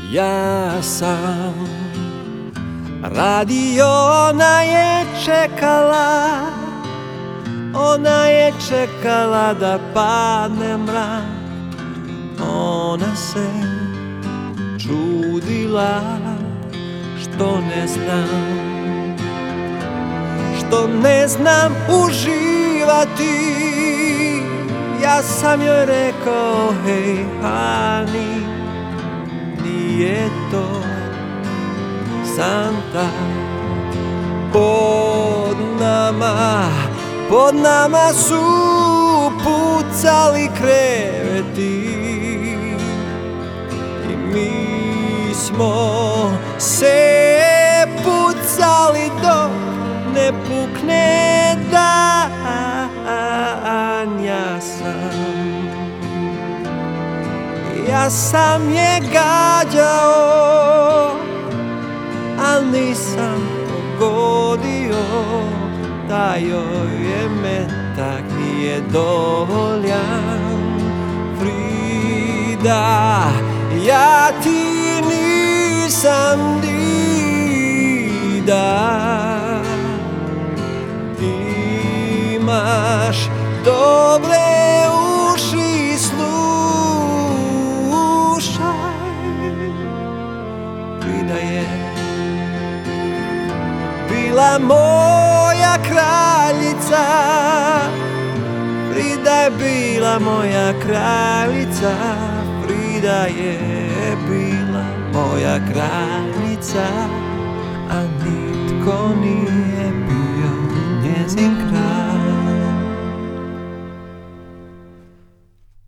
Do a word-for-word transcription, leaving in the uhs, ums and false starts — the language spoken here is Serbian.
Ja sam radio, ona je čekala, ona je čekala da padne mrak. Ona se čudila što ne znam, što ne znam uživati. Ja sam joj rekao, hej honey, nije to Santa. Pod nama, pod nama su pucali kreveti i mi smo se pucali dok ne pukne dan. Ja sam, ja sam je gađao, al nisam pogodio, da joj je metak nije dovoljan. Frida, ja ti nisam dida, imaš dobre uši, slušaj. Frida je bila moja kraljica, Frida je bila moja kraljica, Frida je bila moja kraljica, a nitko nije bio njezin kralj.